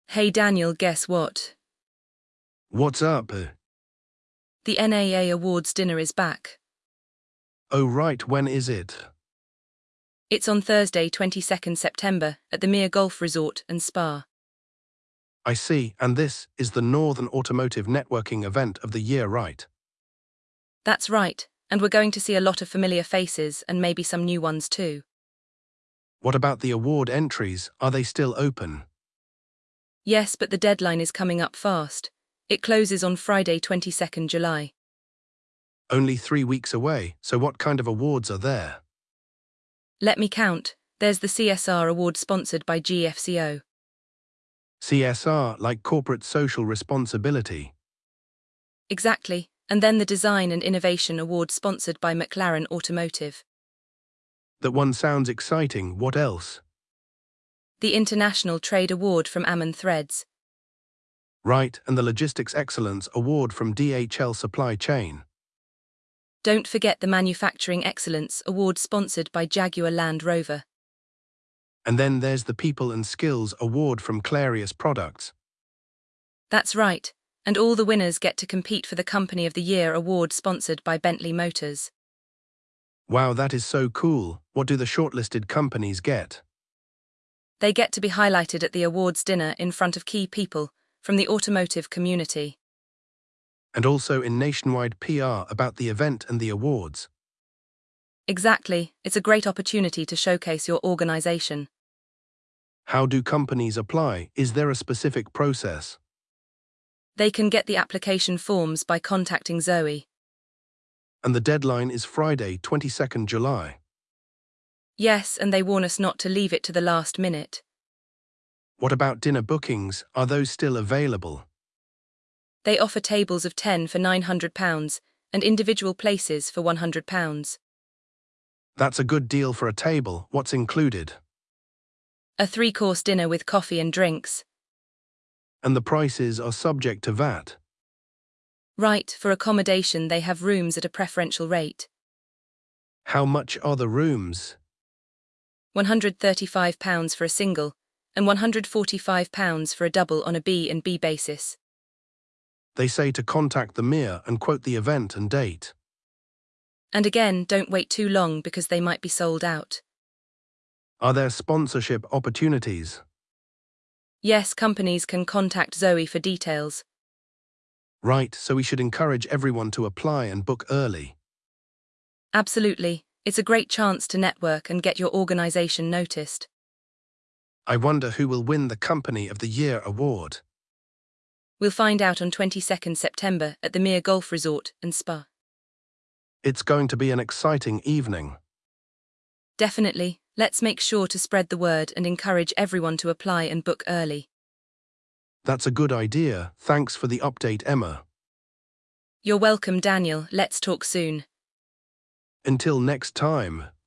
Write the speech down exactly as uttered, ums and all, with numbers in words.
Hey Daniel, guess what? What's up? The N A A Awards dinner is back. Oh right, when is it? It's on Thursday, twenty-second September, at the Mere Golf Resort and Spa. I see, and this is the Northern Automotive Networking event of the year, right? That's right, and we're going to see a lot of familiar faces and maybe some new ones too. What about the award entries? Are they still open? Yes, but the deadline is coming up fast. It closes on Friday, twenty-second July. Only three weeks away, so what kind of awards are there? Let me count. There's the C S R award sponsored by G F C O. C S R, like corporate social responsibility. Exactly, and then the Design and Innovation Award sponsored by McLaren Automotive. That one sounds exciting, what else? The International Trade Award from Ammon Threads. Right, and the Logistics Excellence Award from D H L Supply Chain. Don't forget the Manufacturing Excellence Award sponsored by Jaguar Land Rover. And then there's the People and Skills Award from Clarius Products. That's right, and all the winners get to compete for the Company of the Year award sponsored by Bentley Motors. Wow, that is so cool. What do the shortlisted companies get? They get to be highlighted at the awards dinner in front of key people from the automotive community. And also in nationwide P R about the event and the awards. Exactly, it's a great opportunity to showcase your organization. How do companies apply? Is there a specific process? They can get the application forms by contacting Zoe. And the deadline is Friday, twenty-second July. Yes, and they warn us not to leave it to the last minute. What about dinner bookings? Are those still available? They offer tables of ten for nine hundred pounds and individual places for one hundred pounds. That's a good deal for a table. What's included? A three-course dinner with coffee and drinks. And the prices are subject to V A T. Right, for accommodation they have rooms at a preferential rate. How much are the rooms? one hundred thirty-five pounds for a single, and one hundred forty-five pounds for a double on a B and B basis. They say to contact the Mere and quote the event and date. And again, don't wait too long because they might be sold out. Are there sponsorship opportunities? Yes, companies can contact Zoe for details. Right, so we should encourage everyone to apply and book early. Absolutely, it's a great chance to network and get your organization noticed. I wonder who will win the Company of the Year award. We'll find out on twenty-second September at the Mere Golf Resort and Spa. It's going to be an exciting evening. Definitely, let's make sure to spread the word and encourage everyone to apply and book early. That's a good idea. Thanks for the update, Emma. You're welcome, Daniel. Let's talk soon. Until next time.